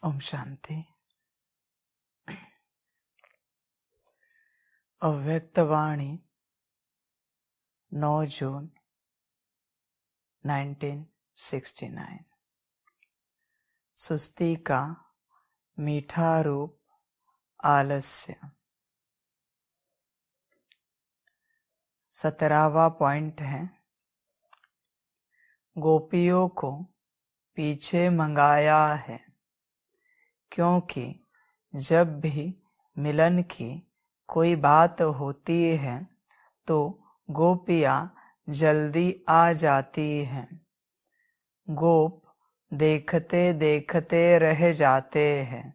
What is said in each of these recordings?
ओम शांति। अव्यक्तवाणी 9 जून 1969। सुस्ती का मीठा रूप आलस्य। 17वां पॉइंट है, गोपियों को पीछे मंगाया है क्योंकि जब भी मिलन की कोई बात होती है तो गोपियाँ जल्दी आ जाती हैं। गोप देखते देखते रह जाते हैं।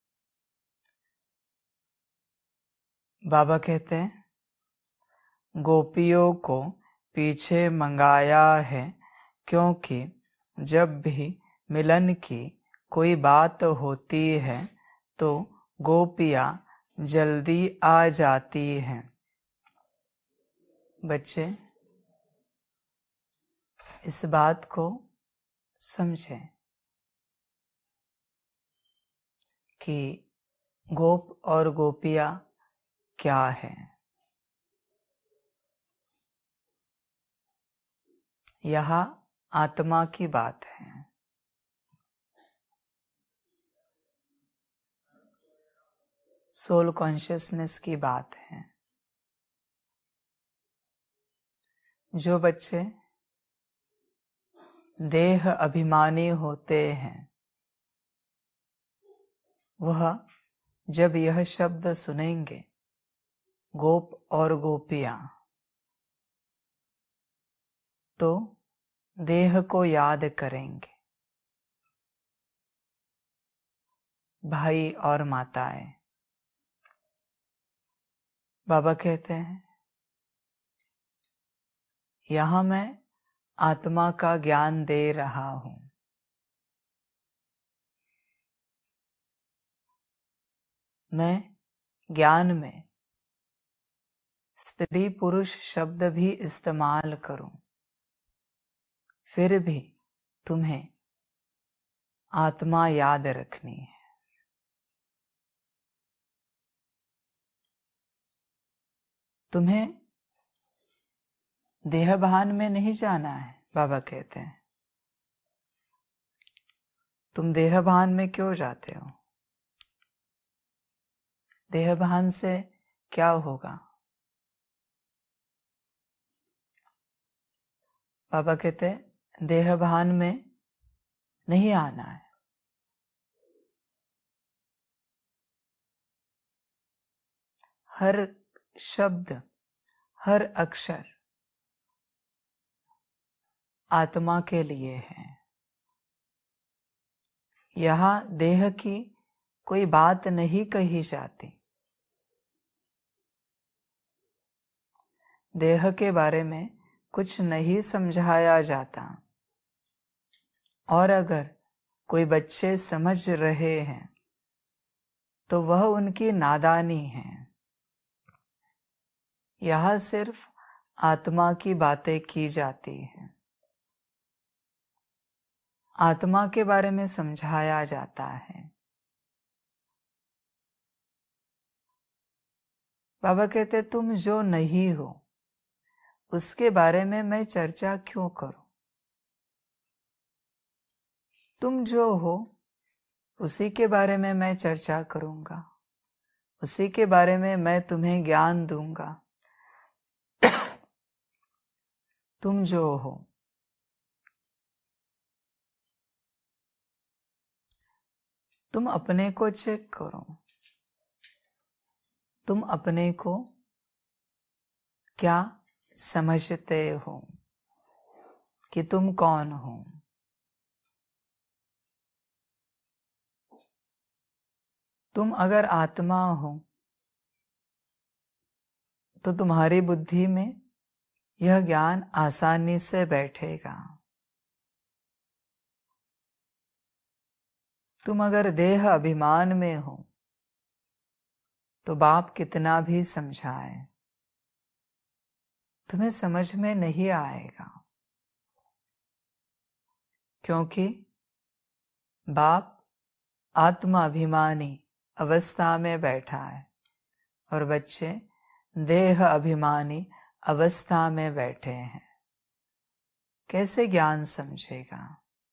बाबा कहते हैं गोपियों को पीछे मंगाया है क्योंकि जब भी मिलन की कोई बात होती है तो गोपियाँ जल्दी आ जाती हैं। बच्चे इस बात को समझें कि गोप और गोपियाँ क्या है। यह आत्मा की बात है। सोल कॉन्शियसनेस की बात है। जो बच्चे देह अभिमानी होते हैं वह जब यह शब्द सुनेंगे गोप और गोपियाँ तो देह को याद करेंगे। भाई और माताएं, बाबा कहते हैं यहाँ मैं आत्मा का ज्ञान दे रहा हूँ। मैं ज्ञान में स्त्री पुरुष शब्द भी इस्तेमाल करूं, फिर भी तुम्हें आत्मा याद रखनी है। तुम्हें देहभान में नहीं जाना है। बाबा कहते हैं तुम देहभान में क्यों जाते हो? देहभान से क्या होगा? बाबा कहते हैं देहभान में नहीं आना है। हर शब्द, हर अक्षर आत्मा के लिए है। यहाँ देह की कोई बात नहीं कही जाती। देह के बारे में कुछ नहीं समझाया जाता। और अगर कोई बच्चे समझ रहे हैं तो वह उनकी नादानी है। यहाँ सिर्फ आत्मा की बातें की जाती हैं। आत्मा के बारे में समझाया जाता है। बाबा कहते तुम जो नहीं हो उसके बारे में मैं चर्चा क्यों करूं? तुम जो हो उसी के बारे में मैं चर्चा करूंगा। उसी के बारे में मैं तुम्हें ज्ञान दूंगा। तुम जो हो, तुम अपने को चेक करो। तुम अपने को क्या समझते हो कि तुम कौन हो? तुम अगर आत्मा हो तो तुम्हारी बुद्धि में यह ज्ञान आसानी से बैठेगा। तुम अगर देह अभिमान में हो तो बाप कितना भी समझाए तुम्हें समझ में नहीं आएगा, क्योंकि बाप आत्माभिमानी अवस्था में बैठा है और बच्चे देह अभिमानी अवस्था में बैठे हैं। कैसे ज्ञान समझेगा?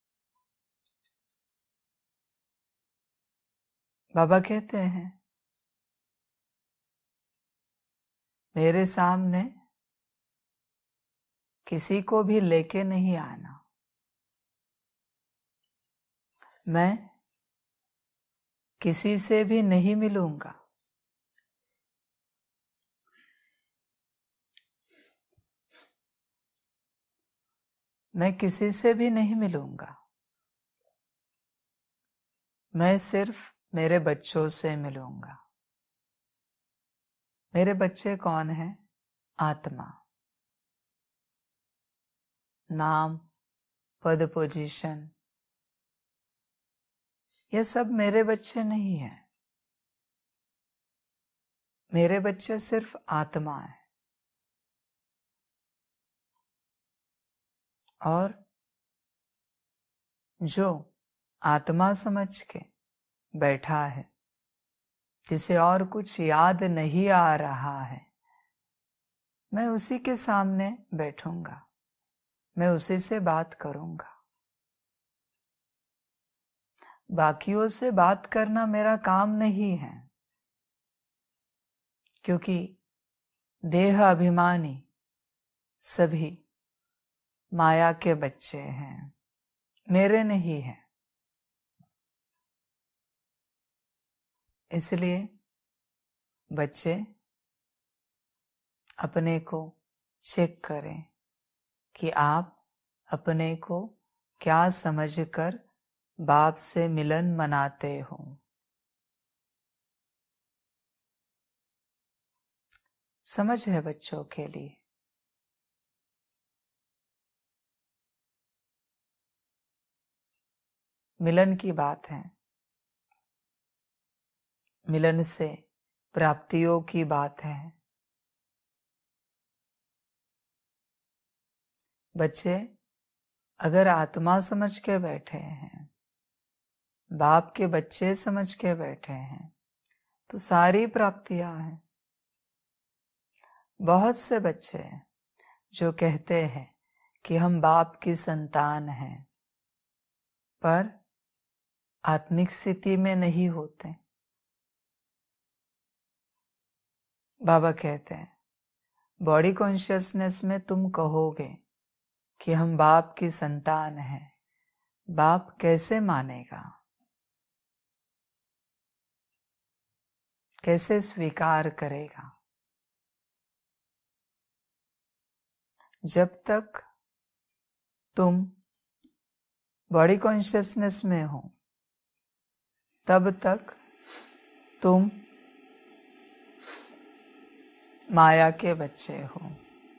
बाबा कहते हैं मेरे सामने किसी को भी लेके नहीं आना। मैं किसी से भी नहीं मिलूंगा। मैं किसी से भी नहीं मिलूंगा। मैं सिर्फ मेरे बच्चों से मिलूंगा। मेरे बच्चे कौन हैं? आत्मा। नाम, पद, पोजीशन, ये सब मेरे बच्चे नहीं हैं। मेरे बच्चे सिर्फ आत्मा है। और जो आत्मा समझ के बैठा है, जिसे और कुछ याद नहीं आ रहा है, मैं उसी के सामने बैठूंगा। मैं उसी से बात करूंगा। बाकियों से बात करना मेरा काम नहीं है, क्योंकि देह अभिमानी सभी माया के बच्चे हैं, मेरे नहीं हैं। इसलिए बच्चे अपने को चेक करें कि आप अपने को क्या समझकर बाप से मिलन मनाते हो। समझ है बच्चों के लिए। मिलन की बात है। मिलन से प्राप्तियों की बात है। बच्चे अगर आत्मा समझ के बैठे हैं, बाप के बच्चे समझ के बैठे हैं, तो सारी प्राप्तियां हैं। बहुत से बच्चे जो कहते हैं कि हम बाप की संतान हैं, पर आत्मिक स्थिति में नहीं होते। बाबा कहते हैं बॉडी कॉन्शियसनेस में तुम कहोगे कि हम बाप की संतान हैं, बाप कैसे मानेगा? कैसे स्वीकार करेगा? जब तक तुम बॉडी कॉन्शियसनेस में हो, तब तक तुम माया के बच्चे हो।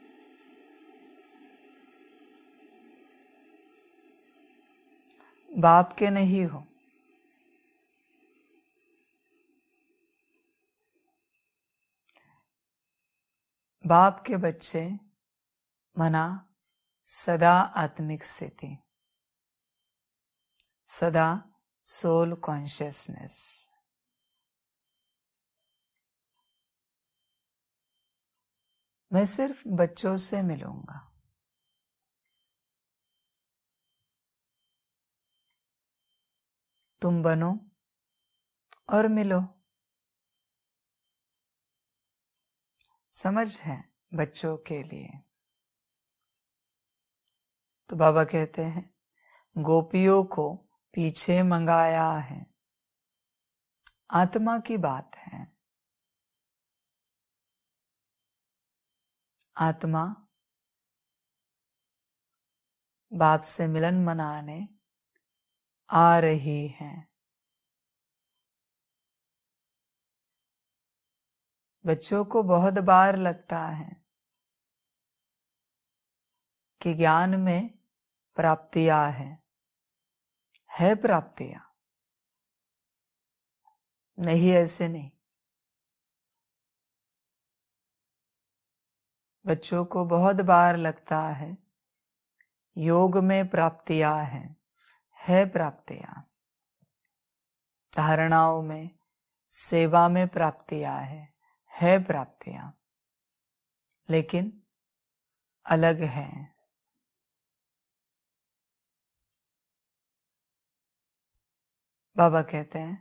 बाप के नहीं हो। बाप के बच्चे मना सदा आत्मिक स्थिति, सदा सोल कॉन्शियसनेस। मैं सिर्फ बच्चों से मिलूंगा। तुम बनो और मिलो। समझ है बच्चों के लिए। तो बाबा कहते हैं गोपियों को पीछे मंगाया है। आत्मा की बात है। आत्मा बाप से मिलन मनाने आ रही है। बच्चों को बहुत बार लगता है कि ज्ञान में प्राप्तियां है प्राप्तियां। नहीं, ऐसे नहीं। बच्चों को बहुत बार लगता है योग में प्राप्तियां है प्राप्तियां। धारणाओं में, सेवा में प्राप्तियां है प्राप्तियां, लेकिन अलग हैं। बाबा कहते हैं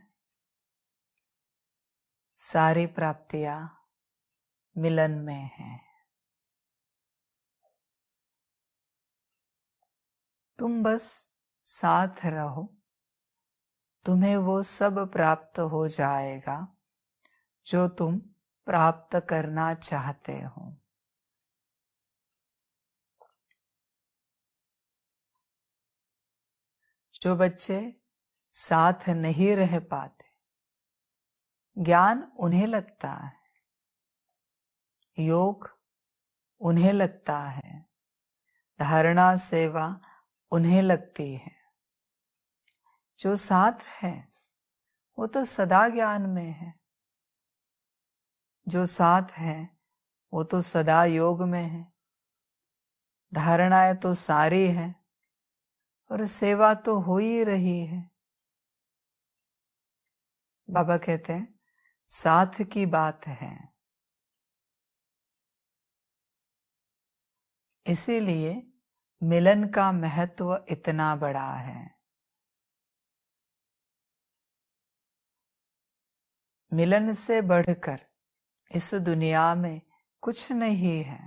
सारी प्राप्तियां मिलन में हैं। तुम बस साथ रहो, तुम्हें वो सब प्राप्त हो जाएगा जो तुम प्राप्त करना चाहते हो। जो बच्चे साथ नहीं रह पाते, ज्ञान उन्हें लगता है, योग उन्हें लगता है, धारणा सेवा उन्हें लगती है। जो साथ है वो तो सदा ज्ञान में है, जो साथ है वो तो सदा योग में है, धारणाएं तो सारी है और सेवा तो हो ही रही है। बाबा कहते हैं साथ की बात है, इसीलिए मिलन का महत्व इतना बड़ा है। मिलन से बढ़कर इस दुनिया में कुछ नहीं है।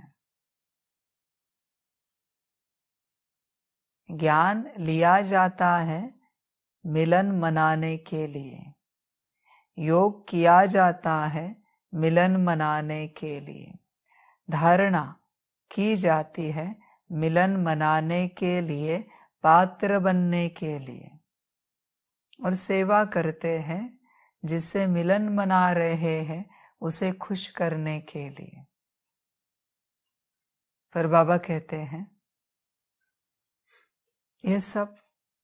ज्ञान लिया जाता है मिलन मनाने के लिए, योग किया जाता है मिलन मनाने के लिए, धारणा की जाती है मिलन मनाने के लिए, पात्र बनने के लिए, और सेवा करते हैं जिससे मिलन मना रहे हैं उसे खुश करने के लिए। पर बाबा कहते हैं ये सब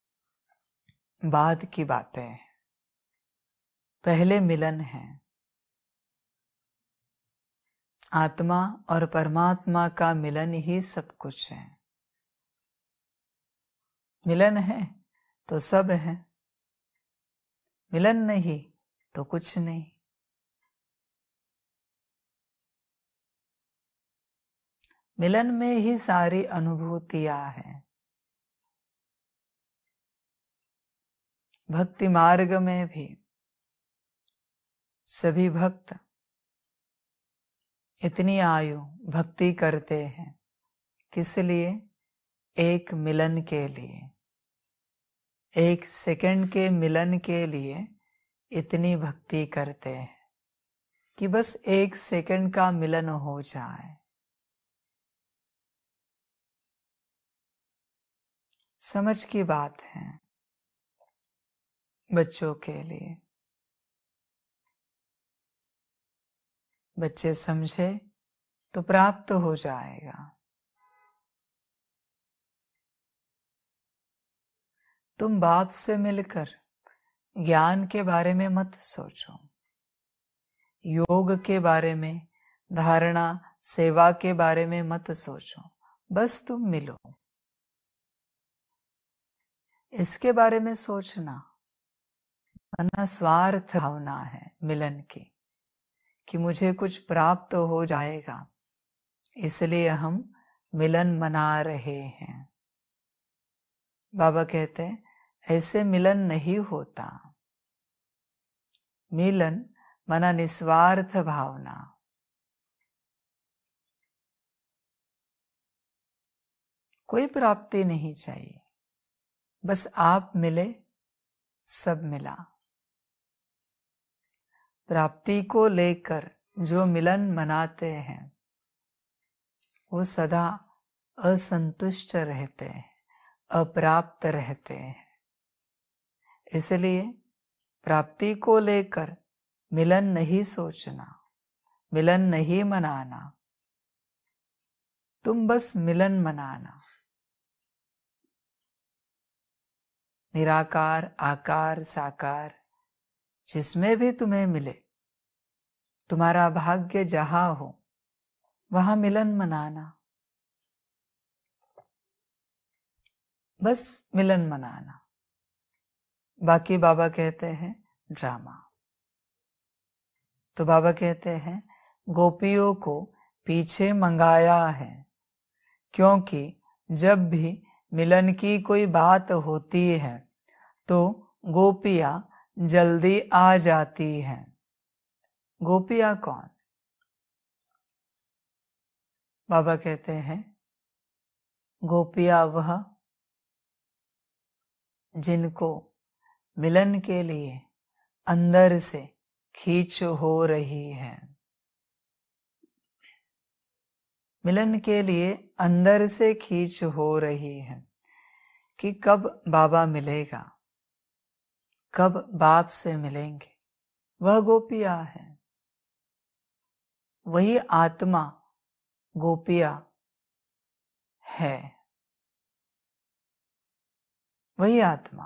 बाद की बातें हैं, पहले मिलन है। आत्मा और परमात्मा का मिलन ही सब कुछ है। मिलन है तो सब है, मिलन नहीं तो कुछ नहीं। मिलन में ही सारी अनुभूतियां हैं। भक्ति मार्ग में भी सभी भक्त इतनी आयु भक्ति करते हैं, किस लिए? एक मिलन के लिए, एक सेकंड के मिलन के लिए इतनी भक्ति करते हैं कि बस एक सेकंड का मिलन हो जाए। समझ की बात है बच्चों के लिए। बच्चे समझे तो प्राप्त हो जाएगा। तुम बाप से मिलकर ज्ञान के बारे में मत सोचो, योग के बारे में, धारणा सेवा के बारे में मत सोचो, बस तुम मिलो। इसके बारे में सोचना मना स्वार्थ भावना है मिलन की, कि मुझे कुछ प्राप्त हो जाएगा इसलिए हम मिलन मना रहे हैं। बाबा कहते हैं ऐसे मिलन नहीं होता। मिलन मना निस्वार्थ भावना। कोई प्राप्ति नहीं चाहिए, बस आप मिले, सब मिला। प्राप्ति को लेकर जो मिलन मनाते हैं वो सदा असंतुष्ट रहते हैं, अप्राप्त रहते हैं। इसलिए प्राप्ति को लेकर मिलन नहीं सोचना, मिलन नहीं मनाना, तुम बस मिलन मनाना। निराकार, आकार, साकार जिसमें भी तुम्हें मिले, तुम्हारा भाग्य जहां हो वहां मिलन मनाना, बस मिलन मनाना। बाकी बाबा कहते हैं ड्रामा। तो बाबा कहते हैं गोपियों को पीछे मंगाया है, क्योंकि जब भी मिलन की कोई बात होती है तो गोपियां जल्दी आ जाती हैं। गोपियां कौन? बाबा कहते हैं गोपियां वह जिनको मिलन के लिए अंदर से खींच हो रही है। मिलन के लिए अंदर से खींच हो रही है कि कब बाबा मिलेगा, कब बाप से मिलेंगे। वह गोपियां है, वही आत्मा गोपियां है, वही आत्मा।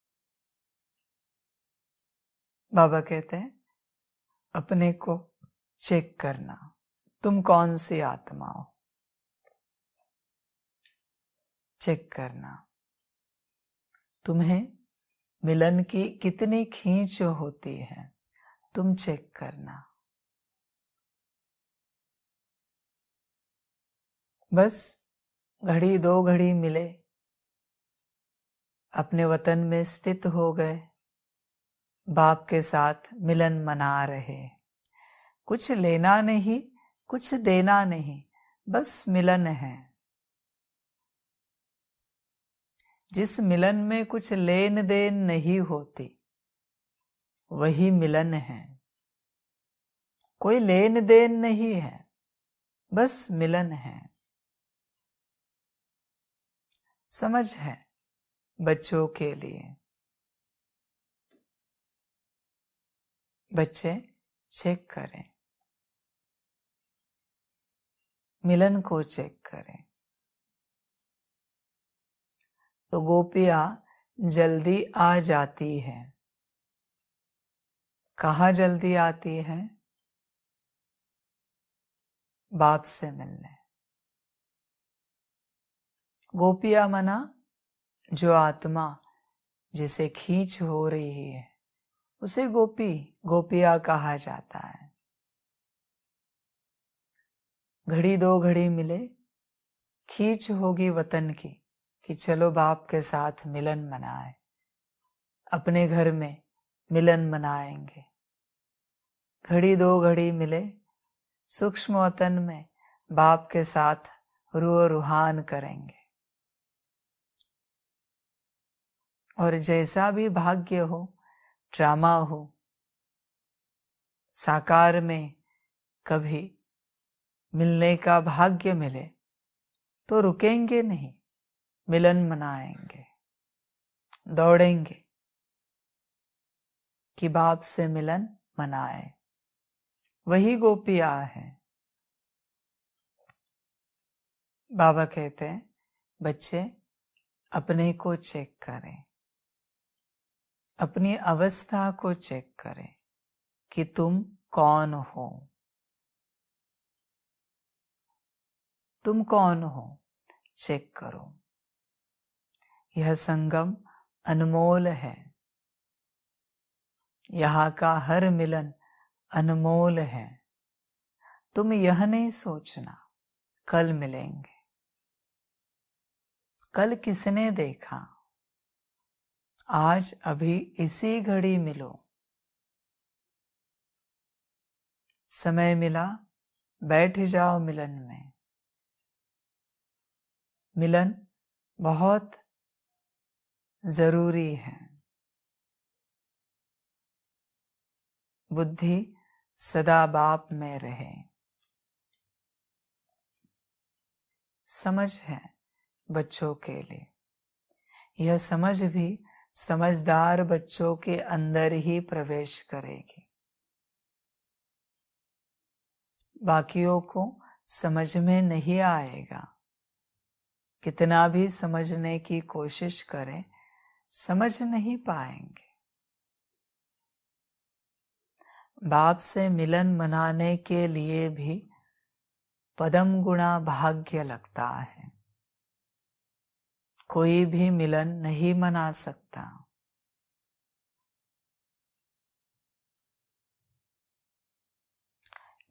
बाबा कहते हैं अपने को चेक करना, तुम कौन सी आत्मा हो, चेक करना। तुम्हें मिलन की कितनी खींच होती है, तुम चेक करना। बस घड़ी दो घड़ी मिले, अपने वतन में स्थित हो गए, बाप के साथ मिलन मना रहे। कुछ लेना नहीं, कुछ देना नहीं, बस मिलन है। जिस मिलन में कुछ लेन देन नहीं होती वही मिलन है। कोई लेन देन नहीं है, बस मिलन है। समझ है बच्चों के लिए। बच्चे चेक करें, मिलन को चेक करें। तो गोपियां जल्दी आ जाती है। कहाँ जल्दी आती है? बाप से मिलने। गोपियां मना जो आत्मा जिसे खींच हो रही है उसे गोपियां कहा जाता है। घड़ी दो घड़ी मिले, खींच होगी वतन की कि चलो बाप के साथ मिलन मनाए, अपने घर में मिलन मनाएंगे। घड़ी दो घड़ी मिले, सूक्ष्म वतन में बाप के साथ रूह रूहान करेंगे। और जैसा भी भाग्य हो, ड्रामा हो, साकार में कभी मिलने का भाग्य मिले तो रुकेंगे नहीं, मिलन मनाएंगे, दौड़ेंगे कि बाप से मिलन मनाए। वही गोपियां है। बाबा कहते हैं बच्चे अपने को चेक करें, अपनी अवस्था को चेक करें कि तुम कौन हो। तुम कौन हो चेक करो। यह संगम अनमोल है, यहाँ का हर मिलन अनमोल है। तुम यह नहीं सोचना कल मिलेंगे। कल किसने देखा? आज अभी इसी घड़ी मिलो। समय मिला, बैठ जाओ मिलन में। मिलन बहुत जरूरी है। बुद्धि सदा बाप में रहे। समझ है बच्चों के लिए। यह समझ भी समझदार बच्चों के अंदर ही प्रवेश करेगी। बाकियों को समझ में नहीं आएगा। कितना भी समझने की कोशिश करें, समझ नहीं पाएंगे। बाप से मिलन मनाने के लिए भी पदम गुणा भाग्य लगता है। कोई भी मिलन नहीं मना सकता।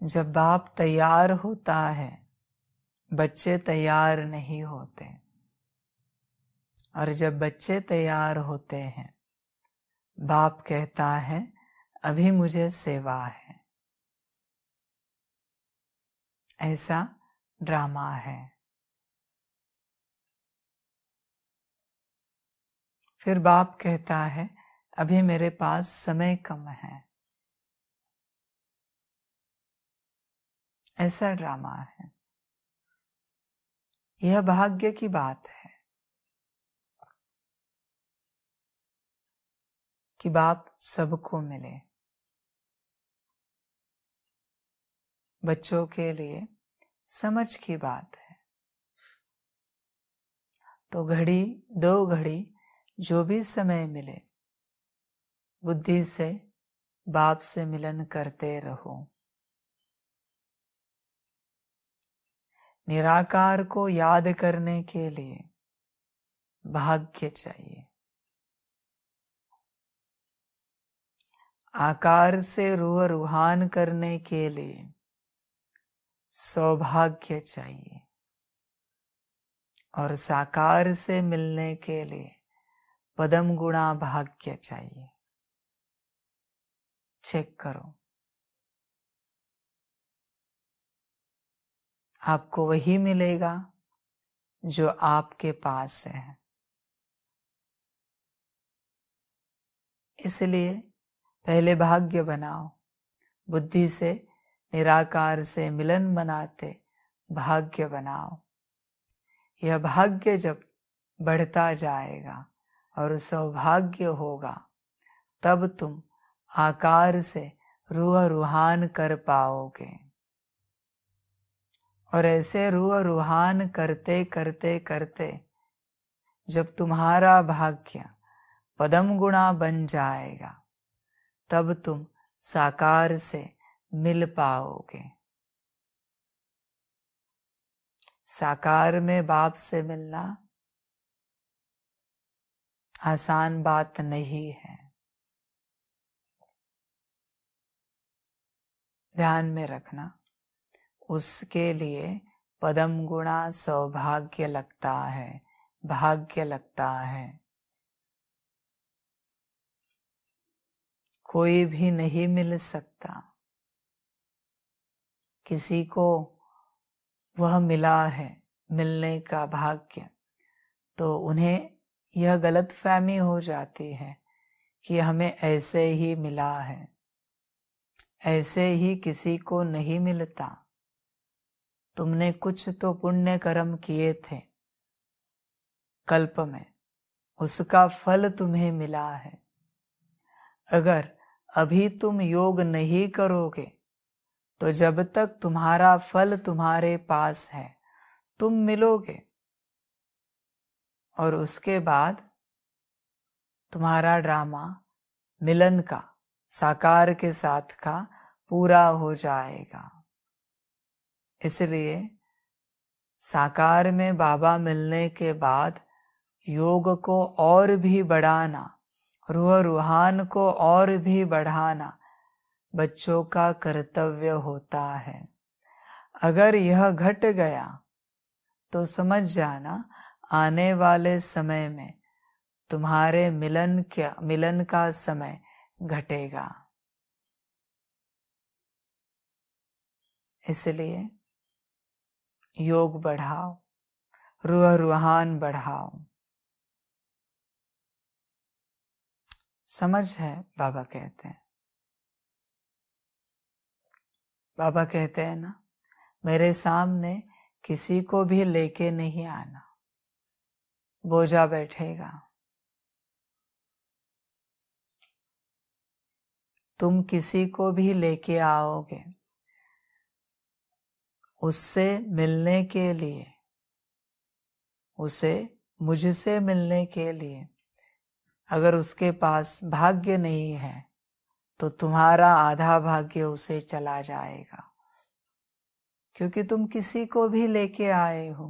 जब बाप तैयार होता है, बच्चे तैयार नहीं होते, और जब बच्चे तैयार होते हैं, बाप कहता है अभी मुझे सेवा है। ऐसा ड्रामा है। फिर बाप कहता है अभी मेरे पास समय कम है। ऐसा ड्रामा है। यह भाग्य की बात है कि बाप सबको मिले। बच्चों के लिए समझ की बात है। तो घड़ी 2 घड़ी जो भी समय मिले, बुद्धि से बाप से मिलन करते रहो। निराकार को याद करने के लिए भाग्य चाहिए। आकार से रूह रूहान करने के लिए सौभाग्य चाहिए, और साकार से मिलने के लिए पदम गुणा भाग्य चाहिए। चेक करो, आपको वही मिलेगा जो आपके पास है। इसलिए पहले भाग्य बनाओ। बुद्धि से निराकार से मिलन बनाते भाग्य बनाओ। यह भाग्य जब बढ़ता जाएगा और सौभाग्य होगा, तब तुम आकार से रूह रूहान कर पाओगे। और ऐसे रूह रूहान करते करते करते जब तुम्हारा भाग्य पदम गुणा बन जाएगा, तब तुम साकार से मिल पाओगे। साकार में बाप से मिलना आसान बात नहीं है। ध्यान में रखना, उसके लिए पदम गुणा सौभाग्य लगता है, भाग्य लगता है। कोई भी नहीं मिल सकता। किसी को वह मिला है, मिलने का भाग्य, तो उन्हें यह गलतफहमी हो जाती है कि हमें ऐसे ही मिला है। ऐसे ही किसी को नहीं मिलता। तुमने कुछ तो पुण्य कर्म किए थे कल्प में, उसका फल तुम्हें मिला है। अगर अभी तुम योग नहीं करोगे, तो जब तक तुम्हारा फल तुम्हारे पास है, तुम मिलोगे, और उसके बाद तुम्हारा ड्रामा मिलन का, साकार के साथ का पूरा हो जाएगा। इसलिए साकार में बाबा मिलने के बाद योग को और भी बढ़ाना, रूह रूहान को और भी बढ़ाना बच्चों का कर्तव्य होता है। अगर यह घट गया तो समझ जाना आने वाले समय में तुम्हारे मिलन का समय घटेगा। इसलिए योग बढ़ाओ, रूह रूहान बढ़ाओ। समझ है? बाबा कहते हैं, बाबा कहते हैं ना, मेरे सामने किसी को भी लेके नहीं आना, बोझा बैठेगा। तुम किसी को भी लेके आओगे, उससे मिलने के लिए, उसे मुझसे मिलने के लिए अगर उसके पास भाग्य नहीं है, तो तुम्हारा आधा भाग्य उसे चला जाएगा, क्योंकि तुम किसी को भी लेके आए हो।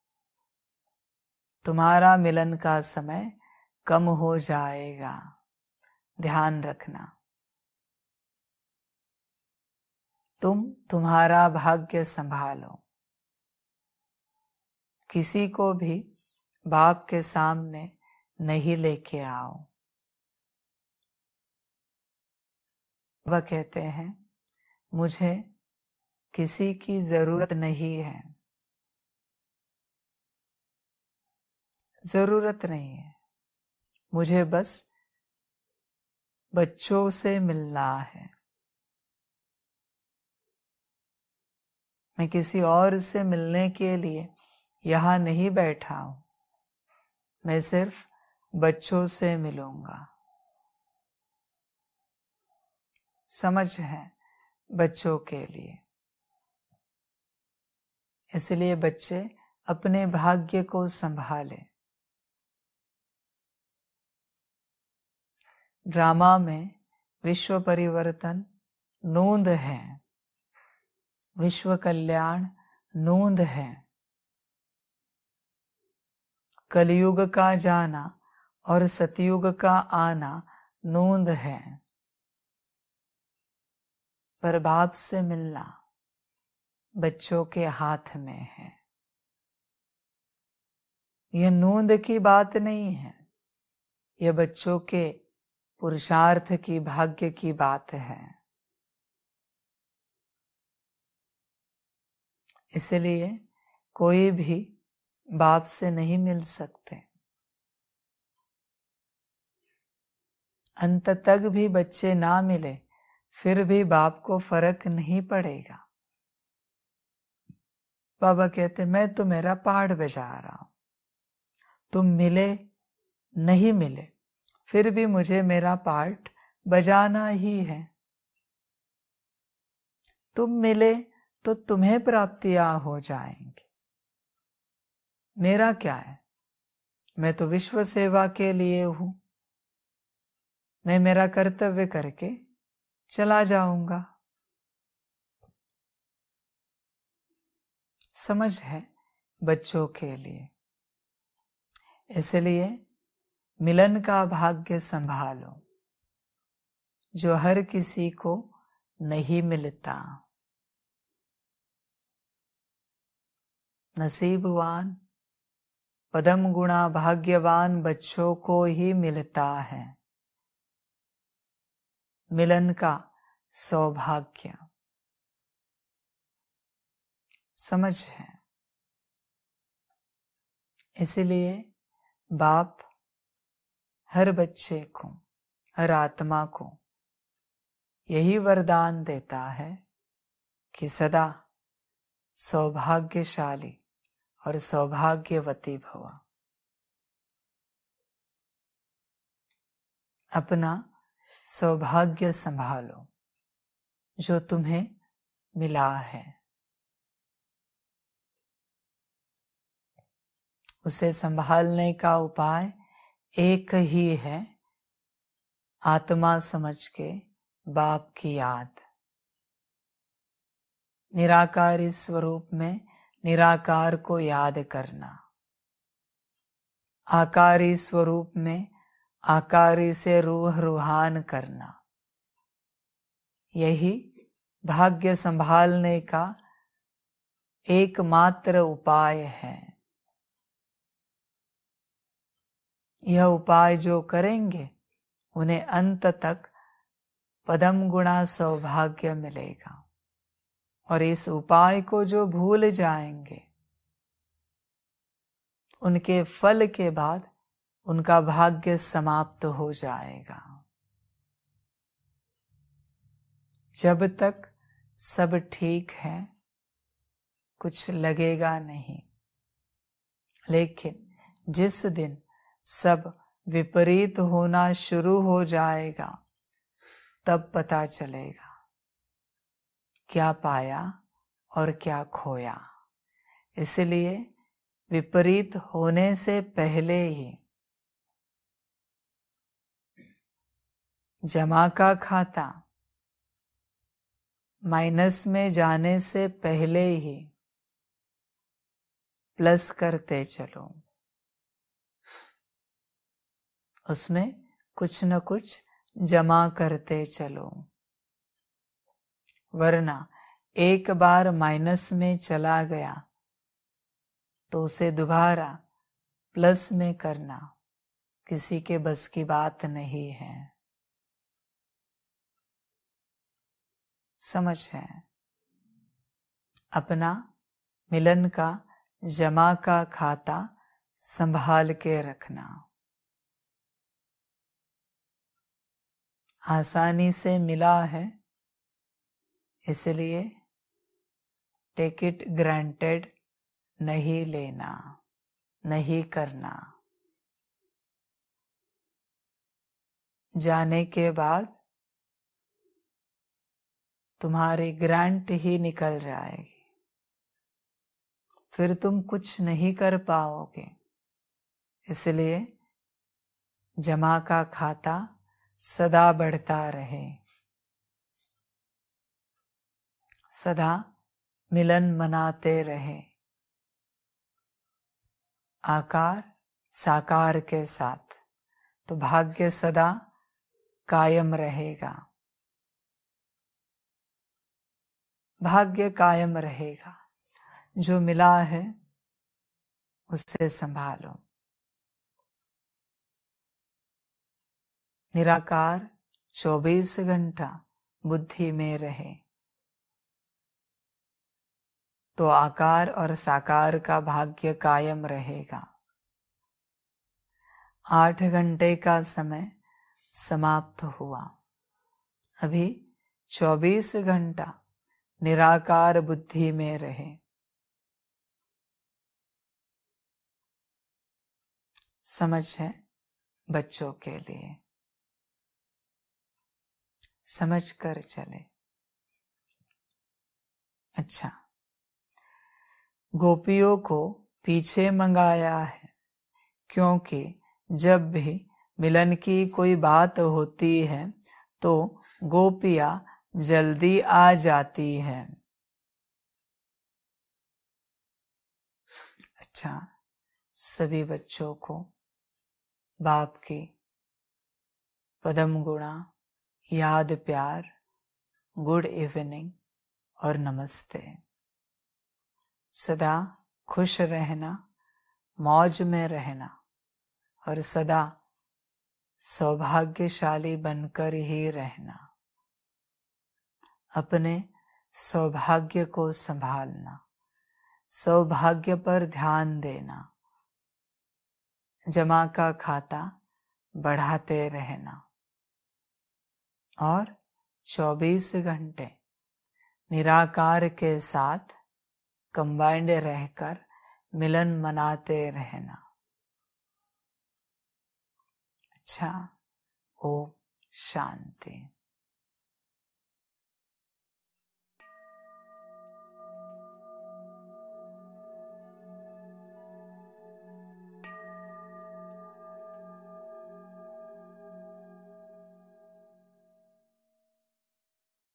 तुम्हारा मिलन का समय कम हो जाएगा। ध्यान रखना। तुम तुम्हारा भाग्य संभालो। किसी को भी बाप के सामने नहीं लेके आओ। वह कहते हैं मुझे किसी की जरूरत नहीं है, जरूरत नहीं है, मुझे बस बच्चों से मिलना है। मैं किसी और से मिलने के लिए यहाँ नहीं बैठा हूं, मैं सिर्फ बच्चों से मिलूंगा। समझ है बच्चों के लिए, इसलिए बच्चे अपने भाग्य को संभाले। ड्रामा में विश्व परिवर्तन नूंद है, विश्व कल्याण नूंद है। कलयुग का जाना और सतयुग का आना नूंद है, पर बाप से मिलना बच्चों के हाथ में है। यह नूंद की बात नहीं है, यह बच्चों के पुरुषार्थ की, भाग्य की बात है। इसलिए कोई भी बाप से नहीं मिल सकते। अंत तक भी बच्चे ना मिले फिर भी बाप को फर्क नहीं पड़ेगा। बाबा कहते मैं तो मेरा पाठ बजा रहा हूं, तुम मिले नहीं मिले फिर भी मुझे मेरा पाठ बजाना ही है। तुम मिले तो तुम्हें प्राप्तियां हो जाएंगी, मेरा क्या है, मैं तो विश्व सेवा के लिए हूं, मैं मेरा कर्तव्य करके चला जाऊंगा। समझ है बच्चों के लिए, इसलिए मिलन का भाग्य संभालो जो हर किसी को नहीं मिलता। नसीबवान पदम गुणा भाग्यवान बच्चों को ही मिलता है मिलन का सौभाग्य। समझ है, इसलिए बाप हर बच्चे को, हर आत्मा को यही वरदान देता है कि सदा सौभाग्यशाली और सौभाग्यवती भव। अपना सौभाग्य संभालो जो तुम्हें मिला है, उसे संभालने का उपाय एक ही है, आत्मा समझ के बाप की याद। निराकारी स्वरूप में निराकार को याद करना, आकारी स्वरूप में आकारी से रूह रूहान करना, यही भाग्य संभालने का एकमात्र उपाय है। यह उपाय जो करेंगे उन्हें अंत तक पदम गुणा सौभाग्य मिलेगा, और इस उपाय को जो भूल जाएंगे उनके फल के बाद उनका भाग्य समाप्त हो जाएगा। जब तक सब ठीक है कुछ लगेगा नहीं, लेकिन जिस दिन सब विपरीत होना शुरू हो जाएगा तब पता चलेगा क्या पाया और क्या खोया। इसलिए विपरीत होने से पहले ही, जमा का खाता माइनस में जाने से पहले ही प्लस करते चलो, उसमें कुछ न कुछ जमा करते चलो, वरना एक बार माइनस में चला गया तो उसे दोबारा प्लस में करना किसी के बस की बात नहीं है। समझ है? अपना मिलन का जमा का खाता संभाल के रखना। आसानी से मिला है, इसलिए टेक इट ग्रांटेड नहीं लेना, नहीं करना। जाने के बाद तुम्हारी ग्रांट ही निकल जाएगी, फिर तुम कुछ नहीं कर पाओगे। इसलिए जमा का खाता सदा बढ़ता रहे, सदा मिलन मनाते रहे, आकार साकार के साथ, तो भाग्य सदा कायम रहेगा, भाग्य कायम रहेगा। जो मिला है उसे संभालो। निराकार 24 घंटा बुद्धि में रहे तो आकार और साकार का भाग्य कायम रहेगा। 8 घंटे का समय समाप्त हुआ। अभी 24 घंटा निराकार बुद्धि में रहे। समझ है बच्चों के लिए, समझ कर चले। अच्छा, गोपियों को पीछे मंगाया है क्योंकि जब भी मिलन की कोई बात होती है तो गोपियां जल्दी आ जाती हैं। अच्छा, सभी बच्चों को बाप की पदम गुणा, याद, प्यार, गुड इवनिंग और नमस्ते। सदा खुश रहना, मौज में रहना और सदा सौभाग्यशाली बनकर ही रहना। अपने सौभाग्य को संभालना, सौभाग्य पर ध्यान देना, जमा का खाता बढ़ाते रहना और 24 घंटे निराकार के साथ कंबाइंड रहकर मिलन मनाते रहना। अच्छा, ओम शांति।